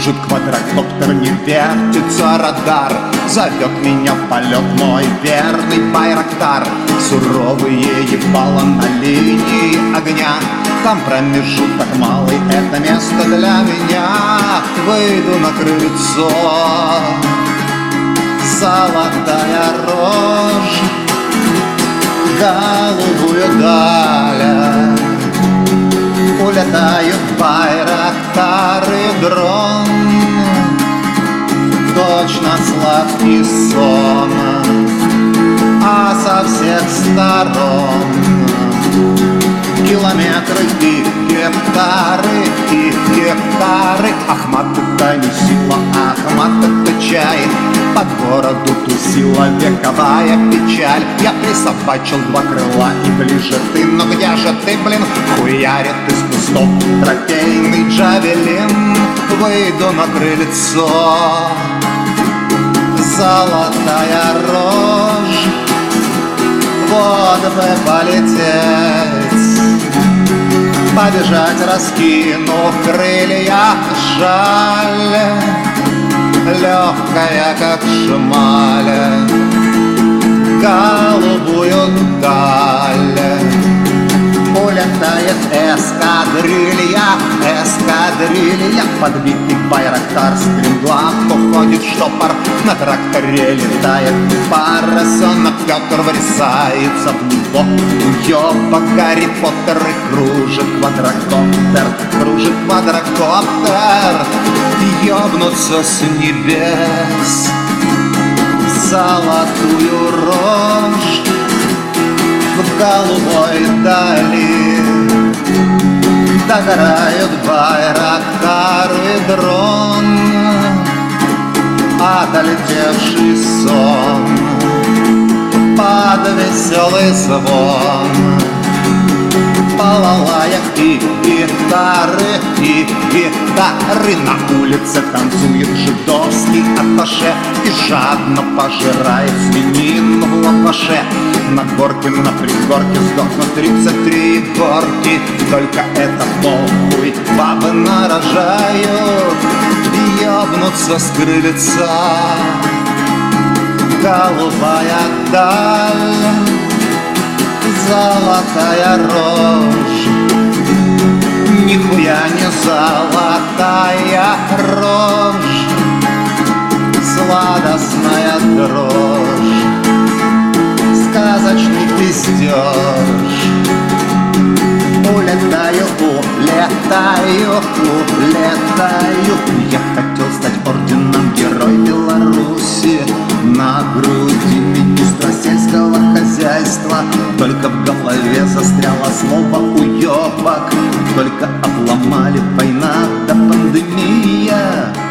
кружит квадрокоптер, не вертится радар. Зовет меня в полет мой верный Байрактар. Суровые ебала на линии огня, там промежуток малый, это место для меня. Выйду на крыльцо, золотая рожь, голубую даль. Улетают Байрактар и дрон, точно сладкий сон, а со всех сторон километры и гектары. Ахмат — это не сила, Ахмат — это чай. Под городу тусила вековая печаль. Я присобачил два крыла и ближе ты. Но где же ты, блин? Хуярит из кустов трофейный джавелин. Выйду на крыльцо, золотая рожь, вот бы полететь, побежать, раскинув крылья. Жаль, легкая, как шмаль, голубую даль. Улетает эскадрилья, эскадрилья. Подбитый Байрактар, стремглав уходит штопор. На тракторе летает поросенок Петр, врезается в него уёбок Гарри Поттер. И кружит квадрокоптер, кружит квадрокоптер. Ёбнуться с небес в золотую рожь, в голубой дали догорают Байрактар и дрон, отлетевший сон под веселый звон балалаек и гитары. На улице танцует жидовский атташе и жадно пожирает свинину в лаваше. На горке, на пригорке сдохнут 33 горки. Только это похуй, бабы нарожают, ёбнутся с крыльца. Голубая даль, золотая рожь, нихуя не золотая рожь, сладостная дрожь, сказочный пиздеж. Улетаю, улетаю, улетаю. Я хотел стать орденом Герой Беларуси, на груди министра сельского хозяйства. Только в голове застряло слово уёбок, только обломали война да пандемия.